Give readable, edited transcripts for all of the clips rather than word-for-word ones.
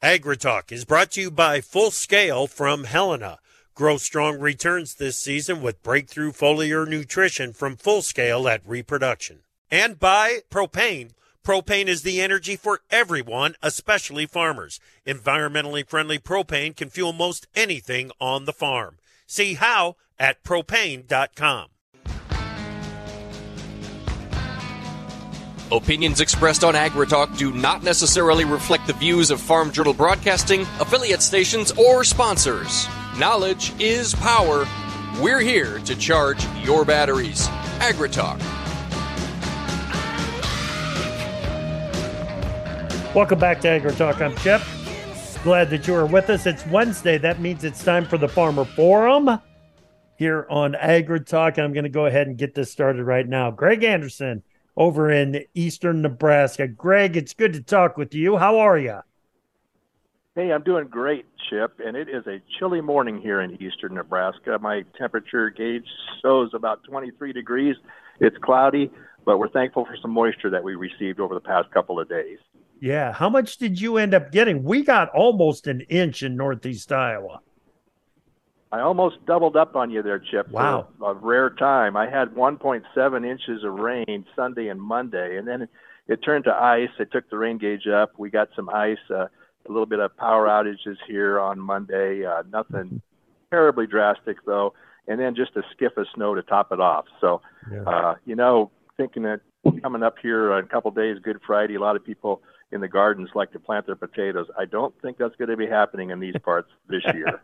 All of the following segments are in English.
AgriTalk is brought to you by Full Scale from Helena. Grow strong returns this season with breakthrough foliar nutrition from Full Scale at Reproduction. And by Propane. Propane is the energy for everyone, especially farmers. Environmentally friendly propane can fuel most anything on the farm. See how at propane.com. Opinions expressed on AgriTalk do not necessarily reflect the views of Farm Journal Broadcasting, affiliate stations, or sponsors. Knowledge is power. We're here to charge your batteries. AgriTalk. Welcome back to AgriTalk. I'm Chip. Glad that you are with us. It's Wednesday. That means it's time for the Farmer Forum here on AgriTalk. I'm going to go ahead and get this started right now. Greg Anderson over in eastern Nebraska. Greg, it's good to talk with you. How are you? Hey, I'm doing great, Chip, and it is a chilly morning here in eastern Nebraska. My temperature gauge shows about 23 degrees. It's cloudy, but we're thankful for some moisture that we received over the past couple of days. Yeah. How much did you end up getting? We got almost an inch in northeast Iowa. I almost doubled up on you there, Chip. Wow. For a rare time. I had 1.7 inches of rain Sunday and Monday, and then it turned to ice. I took the rain gauge up. We got some ice, a little bit of power outages here on Monday. Nothing terribly drastic, though, and then just a skiff of snow to top it off. So, thinking that coming up here in a couple of days, Good Friday, a lot of people in the gardens like to plant their potatoes. I don't think that's going to be happening in these parts this year.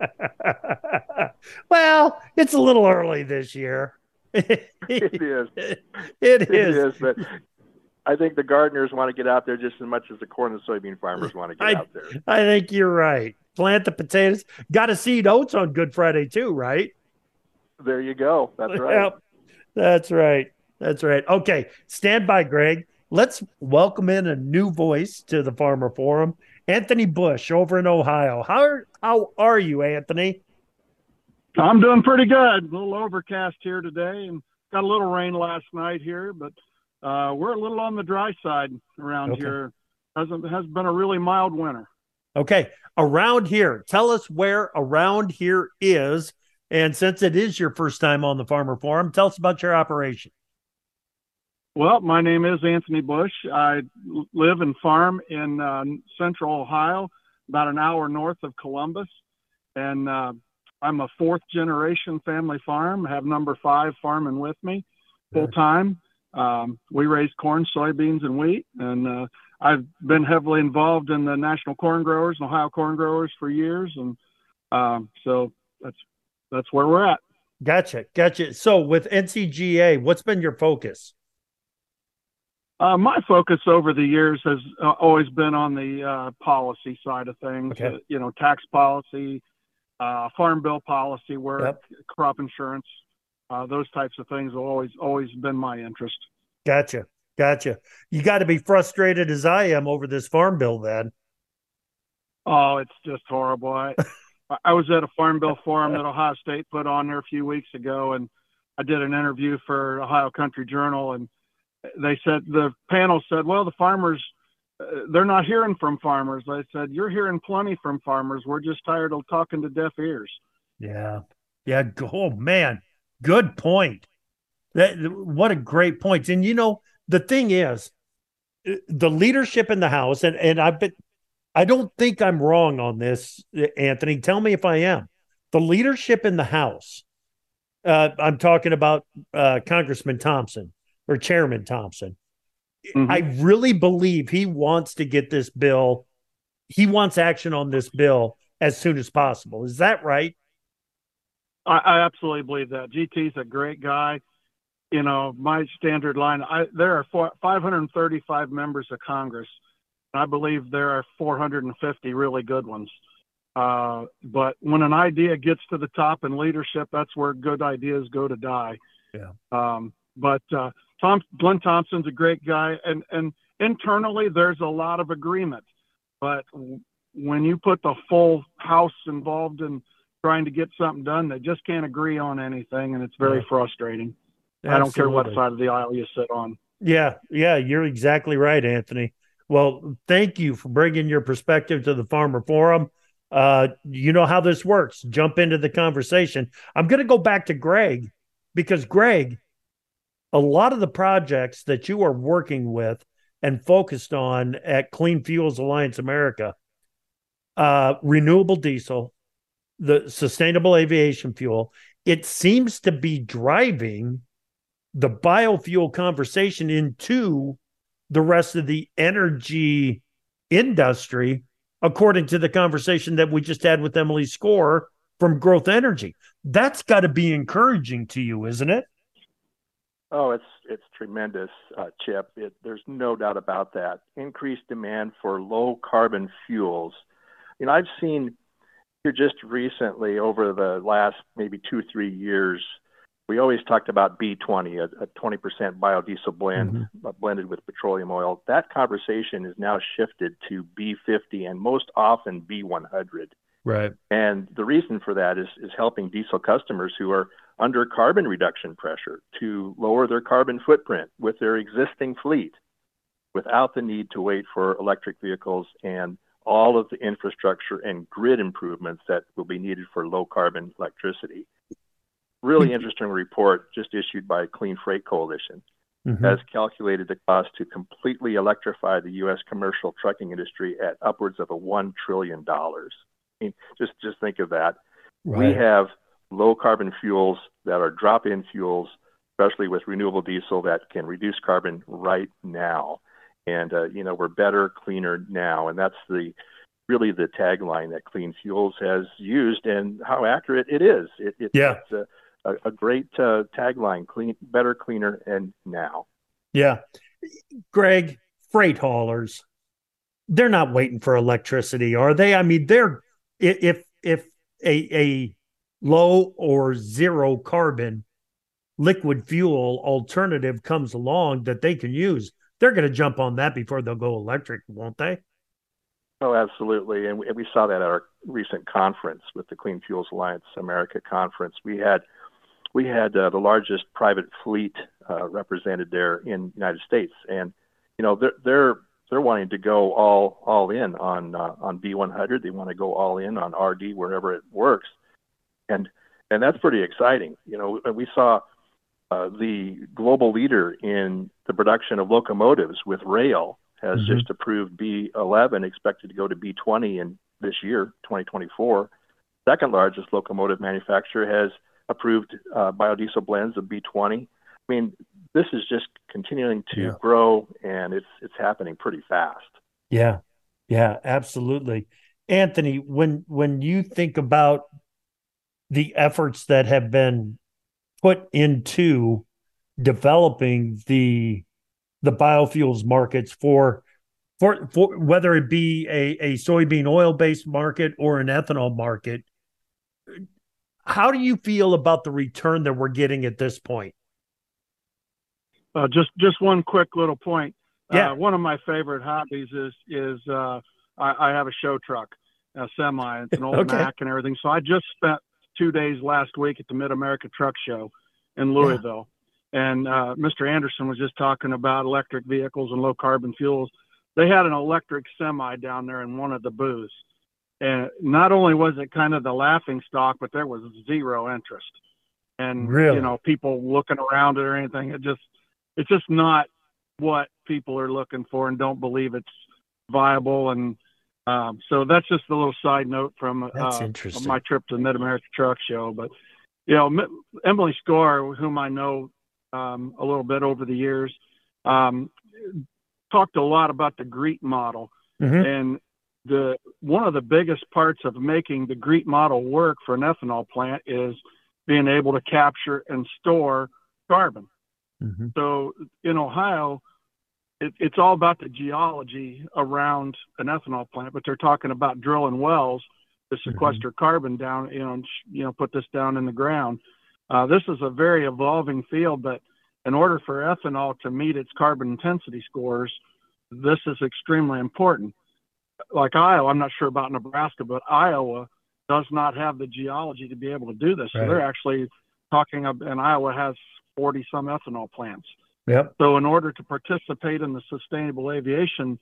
Well, it's a little early this year. It is. It is. But I think the gardeners want to get out there just as much as the corn and soybean farmers want to get out there. I think you're right. Plant the potatoes. Got to seed oats on Good Friday too, right? There you go. That's right. Yep. That's right. That's right. Okay. Stand by, Greg. Let's welcome in a new voice to the Farmer Forum, Anthony Bush over in Ohio. How are you, Anthony? I'm doing pretty good. A little overcast here today and got a little rain last night here, but we're a little on the dry side around here. Has been a really mild winter. Okay. Around here, tell us where around here is. And since it is your first time on the Farmer Forum, tell us about your operation. Well, my name is Anthony Bush. I live and farm in central Ohio, about an hour north of Columbus. And I'm a fourth-generation family farm. I have number 5 farming with me full-time. We raise corn, soybeans, and wheat. And I've been heavily involved in the National Corn Growers and Ohio Corn Growers for years. And so that's where we're at. Gotcha. So with NCGA, what's been your focus? My focus over the years has always been on the policy side of things, tax policy, farm bill policy work, crop insurance, those types of things have always been my interest. Gotcha. You got to be frustrated as I am over this farm bill then. Oh, it's just horrible. I was at a farm bill forum that Ohio State put on there a few weeks ago, and I did an interview for Ohio Country Journal, and the panel said, well, the farmers, they're not hearing from farmers. I said, you're hearing plenty from farmers. We're just tired of talking to deaf ears. Yeah. Oh, man. Good point. What a great point. And, the thing is, the leadership in the House, and I don't think I'm wrong on this, Anthony. Tell me if I am. The leadership in the House, I'm talking about Congressman Thompson. Or Chairman Thompson. Mm-hmm. I really believe he wants to get this bill. He wants action on this bill as soon as possible. Is that right? I absolutely believe that. GT's a great guy. My standard line, there are 535 members of Congress. I believe there are 450 really good ones. But when an idea gets to the top in leadership, that's where good ideas go to die. Yeah. But Glenn Thompson's a great guy, and internally there's a lot of agreement. But when you put the full House involved in trying to get something done, they just can't agree on anything, and it's very frustrating. Absolutely. I don't care what side of the aisle you sit on. Yeah, you're exactly right, Anthony. Well, thank you for bringing your perspective to the Farmer Forum. You know how this works. Jump into the conversation. I'm going to go back to Greg because, Greg, a lot of the projects that you are working with and focused on at Clean Fuels Alliance America, renewable diesel, the sustainable aviation fuel, it seems to be driving the biofuel conversation into the rest of the energy industry, according to the conversation that we just had with Emily Skor from Growth Energy. That's got to be encouraging to you, isn't it? Oh, it's tremendous, Chip. There's no doubt about that. Increased demand for low carbon fuels. You know, I've seen here just recently over the last maybe 2-3 years, we always talked about B20, a 20% biodiesel blend blended with petroleum oil. That conversation is now shifted to B50 and most often B100. Right. And the reason for that is helping diesel customers who are under carbon reduction pressure to lower their carbon footprint with their existing fleet without the need to wait for electric vehicles and all of the infrastructure and grid improvements that will be needed for low carbon electricity. Really interesting report just issued by Clean Freight Coalition has calculated the cost to completely electrify the U.S. commercial trucking industry at upwards of $1 trillion. I mean, just think of that. Right. We have low carbon fuels that are drop-in fuels, especially with renewable diesel that can reduce carbon right now. And, we're better, cleaner now. And that's really the tagline that Clean Fuels has used and how accurate it is. It's a great tagline, clean, better, cleaner, and now. Yeah. Greg, freight haulers, they're not waiting for electricity, are they? I mean, if a low or zero carbon liquid fuel alternative comes along that they can use, they're going to jump on that before they'll go electric, won't they? Oh, absolutely. And we saw that at our recent conference with the Clean Fuels Alliance America conference. We had the largest private fleet represented there in the United States, and they're wanting to go all in on B100. They want to go all in on RD wherever it works, and that's pretty exciting. We saw the global leader in the production of locomotives with rail has just approved B11, expected to go to B20 in this year, 2024. Second largest locomotive manufacturer has approved biodiesel blends of B20. I mean, this is just continuing to grow, and it's happening pretty fast. Yeah, absolutely. Anthony, when you think about the efforts that have been put into developing the biofuels markets for whether it be a soybean oil-based market or an ethanol market, how do you feel about the return that we're getting at this point? Just one quick little point. One of my favorite hobbies is I have a show truck, a semi. It's an old Mack and everything. So I just spent 2 days last week at the Mid-America Truck Show in Louisville. And Mr. Anderson was just talking about electric vehicles and low carbon fuels. They had an electric semi down there in one of the booths. And not only was it kind of the laughing stock, but there was zero interest. And, people looking around it or anything. It's just not what people are looking for and don't believe it's viable. And so that's just a little side note from my trip to the Mid-America Truck Show. But, Emily Skor, whom I know a little bit over the years, talked a lot about the GREET model. And one of the biggest parts of making the GREET model work for an ethanol plant is being able to capture and store carbon. So in Ohio, it's all about the geology around an ethanol plant, but they're talking about drilling wells to sequester carbon down, put this down in the ground. This is a very evolving field, but in order for ethanol to meet its carbon intensity scores, this is extremely important. Like Iowa, I'm not sure about Nebraska, but Iowa does not have the geology to be able to do this. So they're actually talking about, and Iowa has 40 some ethanol plants. So in order to participate in the sustainable aviation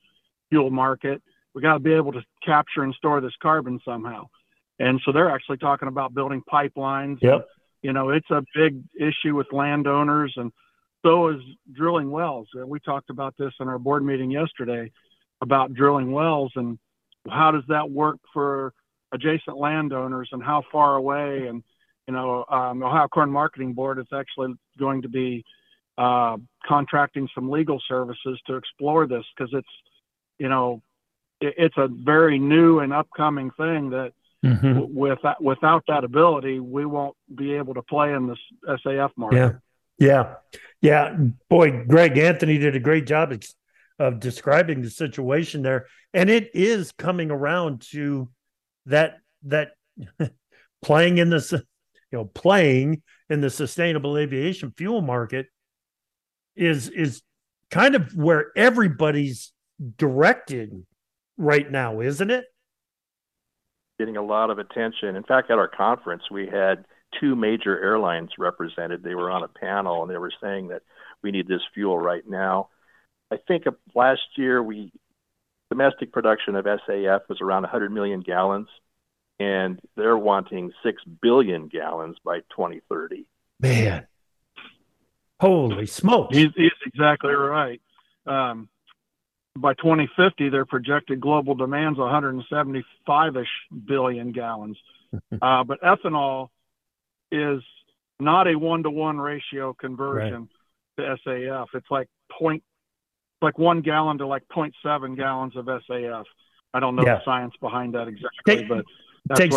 fuel market. We got to be able to capture and store this carbon somehow. And so they're actually talking about building pipelines. Yep. You know, it's a big issue with landowners, and so is drilling wells. We talked about this in our board meeting yesterday about drilling wells and how does that work for adjacent landowners and how far away. And, you know, Ohio Corn Marketing Board is actually going to be contracting some legal services to explore this, because it's, you know, it's a very new and upcoming thing that without that ability, we won't be able to play in this SAF market. Yeah. Boy, Greg, Anthony did a great job of describing the situation there. And it is coming around to that playing in the sustainable aviation fuel market is kind of where everybody's directed right now, isn't it? Getting a lot of attention. In fact, at our conference, we had 2 major airlines represented. They were on a panel, and they were saying that we need this fuel right now. I think last year, domestic production of SAF was around 100 million gallons, and they're wanting 6 billion gallons by 2030. Man, holy smokes. He's exactly right. By 2050, their projected global demand's 175-ish billion gallons. But ethanol is not a 1-to-1 ratio conversion to SAF. It's like 1 gallon to like 0.7 gallons of SAF. I don't know the science behind that exactly, but it takes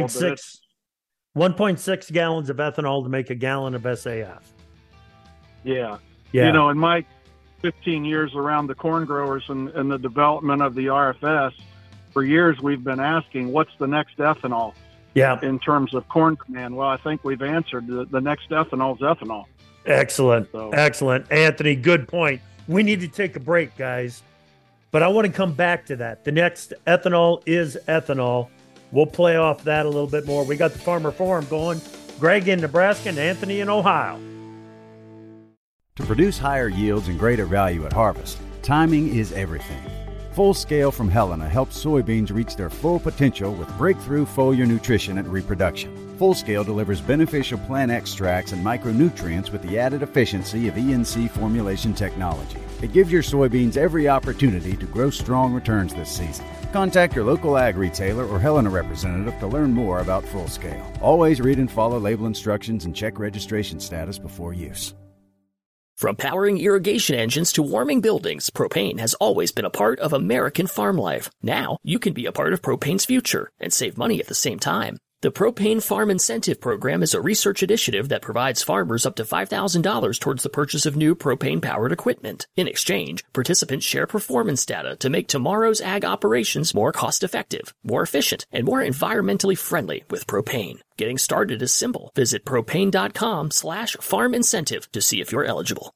1.6 gallons of ethanol to make a gallon of SAF. Yeah. You know, in my 15 years around the corn growers and the development of the RFS, for years we've been asking, what's the next ethanol in terms of corn demand? Well, I think we've answered. The next ethanol is ethanol. Excellent. Excellent. Anthony, good point. We need to take a break, guys, but I want to come back to that. The next ethanol is ethanol. We'll play off that a little bit more. We got the Farmer Forum going. Greg in Nebraska and Anthony in Ohio. To produce higher yields and greater value at harvest, timing is everything. Full Scale from Helena helps soybeans reach their full potential with breakthrough foliar nutrition and reproduction. Full Scale delivers beneficial plant extracts and micronutrients with the added efficiency of ENC formulation technology. It gives your soybeans every opportunity to grow strong returns this season. Contact your local ag retailer or Helena representative to learn more about Full Scale. Always read and follow label instructions and check registration status before use. From powering irrigation engines to warming buildings, propane has always been a part of American farm life. Now, you can be a part of propane's future and save money at the same time. The Propane Farm Incentive Program is a research initiative that provides farmers up to $5,000 towards the purchase of new propane-powered equipment. In exchange, participants share performance data to make tomorrow's ag operations more cost-effective, more efficient, and more environmentally friendly with propane. Getting started is simple. Visit propane.com/farm incentive to see if you're eligible.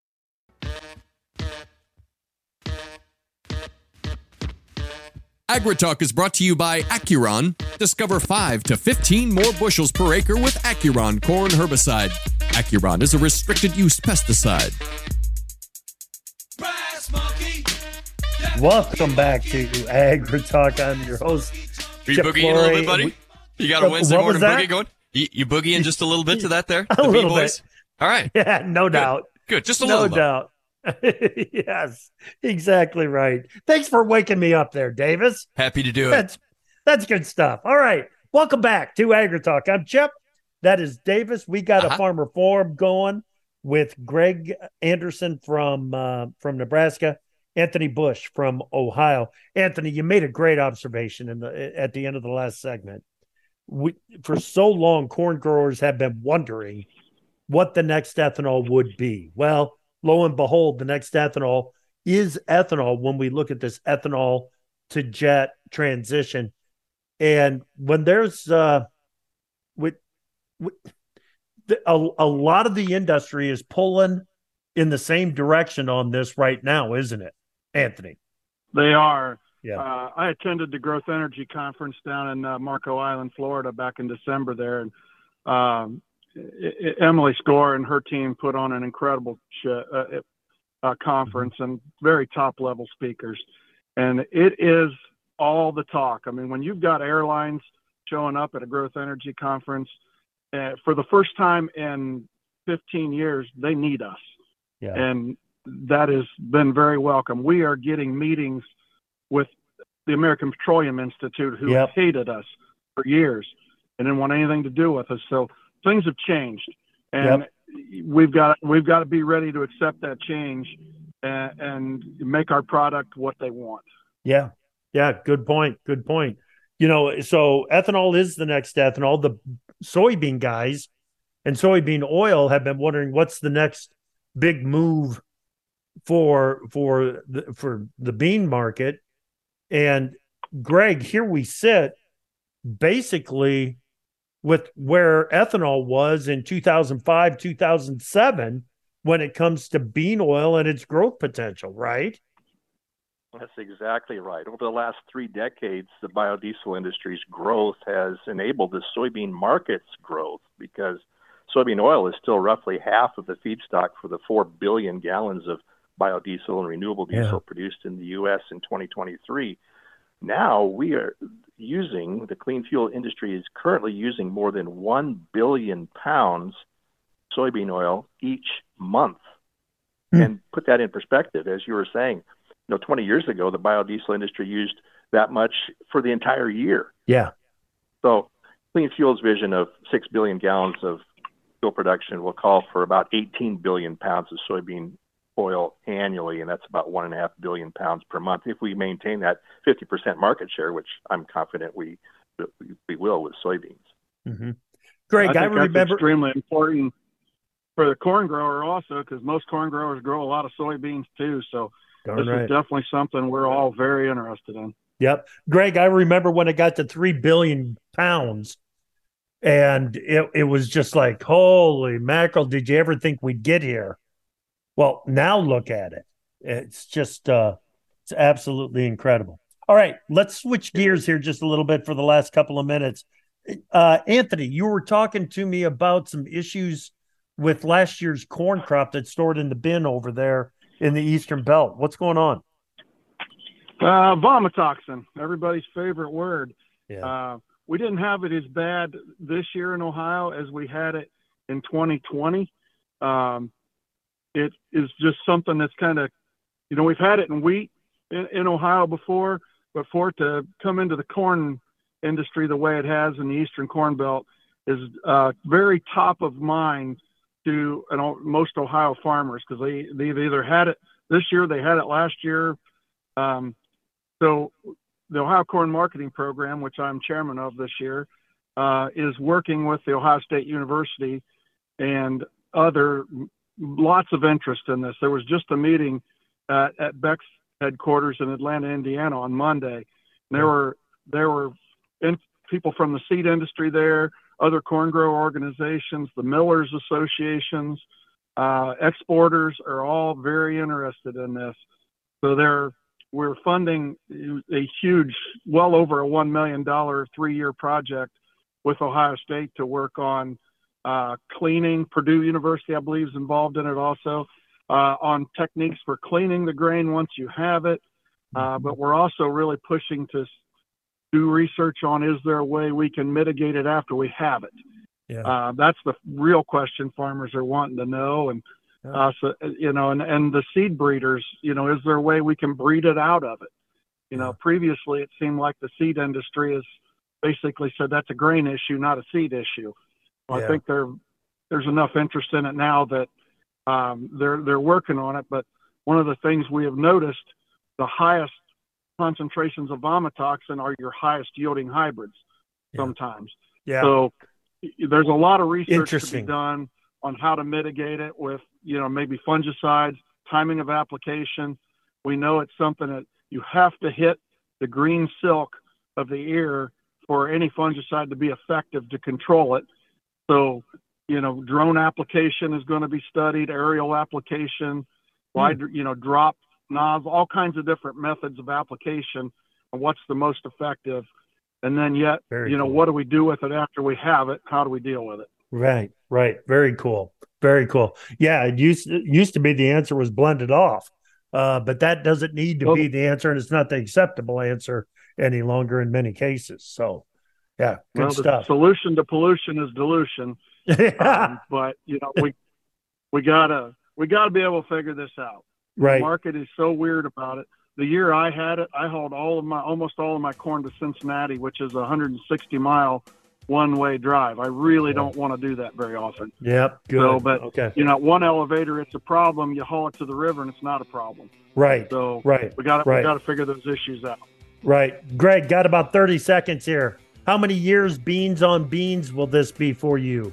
AgriTalk is brought to you by Acuron. Discover 5 to 15 more bushels per acre with Acuron corn herbicide. Acuron is a restricted use pesticide. Welcome back to AgriTalk. I'm your host. Are you boogieing a little bit, buddy? You got a Wednesday morning boogie going? You boogieing just a little bit to that there? A little bit. All right. Yeah, no doubt. Good. Just a little. No doubt. Yes, exactly right. Thanks for waking me up there, Davis. Happy to do it. That's good stuff. All right. Welcome back to AgriTalk. I'm Chip. That is Davis. We got a Farmer Forum going with Greg Anderson from Nebraska, Anthony Bush from Ohio. Anthony, you made a great observation at the end of the last segment. For so long, corn growers have been wondering what the next ethanol would be. Well, lo and behold, the next ethanol is ethanol when we look at this ethanol to jet transition. And when there's a lot of the industry is pulling in the same direction on this right now, isn't it, Anthony? They are. Yeah. I attended the Growth Energy Conference down in Marco Island, Florida back in December there. And Emily Score and her team put on an incredible conference and very top level speakers. And it is all the talk. I mean, when you've got airlines showing up at a Growth Energy conference, for the first time in 15 years, they need us. Yeah. And that has been very welcome. We are getting meetings with the American Petroleum Institute, who hated us for years and didn't want anything to do with us. So things have changed, and we've got to be ready to accept that change and make our product what they want. Yeah. Good point. You know, so ethanol is the next ethanol. The soybean guys and soybean oil have been wondering what's the next big move for the bean market. And Greg, here we sit basically with where ethanol was in 2005, 2007 when it comes to bean oil and its growth potential, right? That's exactly right. Over the last 3 decades, the biodiesel industry's growth has enabled the soybean market's growth, because soybean oil is still roughly half of the feedstock for the 4 billion gallons of biodiesel and renewable diesel produced in the U.S. in 2023. Now we are using, the clean fuel industry is currently using more than 1 billion pounds soybean oil each month. And put that in perspective, as you were saying, 20 years ago, the biodiesel industry used that much for the entire year. Yeah. So Clean Fuel's vision of 6 billion gallons of fuel production will call for about 18 billion pounds of soybean oil annually, and that's about 1.5 billion pounds per month if we maintain that 50% market share, which I'm confident we will with soybeans. Mm-hmm. Greg, I remember that's extremely important for the corn grower also, because most corn growers grow a lot of soybeans too. So this is definitely something we're all very interested in. Yep. Greg, I remember when it got to 3 billion pounds, and it was just like, holy mackerel, did you ever think we'd get here? Well, now look at it. It's just, it's absolutely incredible. All right, let's switch gears here just a little bit for the last couple of minutes. Anthony, you were talking to me about some issues with last year's corn crop that's stored in the bin over there in the Eastern Belt. What's going on? Vomitoxin, everybody's favorite word. Yeah. We didn't have it as bad this year in Ohio as we had it in 2020. It is just something that's kind of, we've had it in wheat in Ohio before, but for it to come into the corn industry the way it has in the Eastern Corn Belt is very top of mind to most Ohio farmers, because they've either had it this year, they had it last year. So the Ohio Corn Marketing Program, which I'm chairman of this year, is working with the Ohio State University and lots of interest in this. There was just a meeting at Beck's headquarters in Atlanta, Indiana on Monday. There were people from the seed industry there, other corn grower organizations, the millers associations, exporters are all very interested in this. So we're funding a huge, well over a $1 million 3-year project with Ohio State to work on cleaning. Purdue University, I believe, is involved in it also, on techniques for cleaning the grain once you have it. But we're also really pushing to do research on, is there a way we can mitigate it after we have it? Yeah. That's the real question farmers are wanting to know. And, so, and the seed breeders, is there a way we can breed it out of it? Previously it seemed like the seed industry has basically said that's a grain issue, not a seed issue. Well, I think there's enough interest in it now that they're working on it. But one of the things we have noticed, the highest concentrations of vomitoxin are your highest yielding hybrids sometimes. Yeah. So there's a lot of research to be done on how to mitigate it with, maybe fungicides, timing of application. We know it's something that you have to hit the green silk of the ear for any fungicide to be effective to control it. So, drone application is going to be studied, aerial application, drop nozzle, all kinds of different methods of application and what's the most effective. And then what do we do with it after we have it? How do we deal with it? Right. Very cool. Very cool. Yeah. It used to be the answer was blend it off, But that doesn't need to be the answer, and it's not the acceptable answer any longer in many cases. So, yeah, good stuff. The solution to pollution is dilution. But we gotta be able to figure this out. Right. The market is so weird about it. The year I had it, I hauled almost all of my corn to Cincinnati, which is a 160-mile one-way drive. I really don't want to do that very often. Yep. Good. So, but okay. One elevator, it's a problem. You haul it to the river, and it's not a problem. Right. So right. we got to figure those issues out. Right. Greg, got about 30 seconds here. How many years beans on beans will this be for you?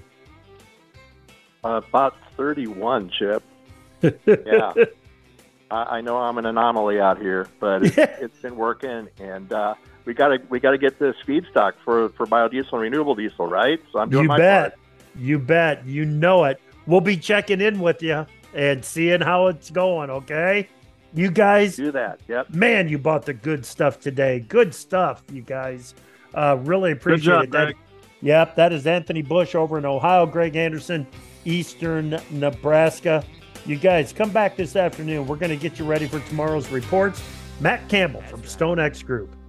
About 31, Chip. Yeah. I know I'm an anomaly out here, but it's been working, and we got to get this feedstock for biodiesel and renewable diesel, right? So I'm doing my part. You bet. You know it. We'll be checking in with you and seeing how it's going, okay? You guys do that. Yep. Man, you bought the good stuff today. Good stuff, you guys. Really appreciate it. Greg. Yep, that is Anthony Bush over in Ohio, Greg Anderson, Eastern Nebraska. You guys, come back this afternoon. We're going to get you ready for tomorrow's reports. Matt Campbell from StoneX Group.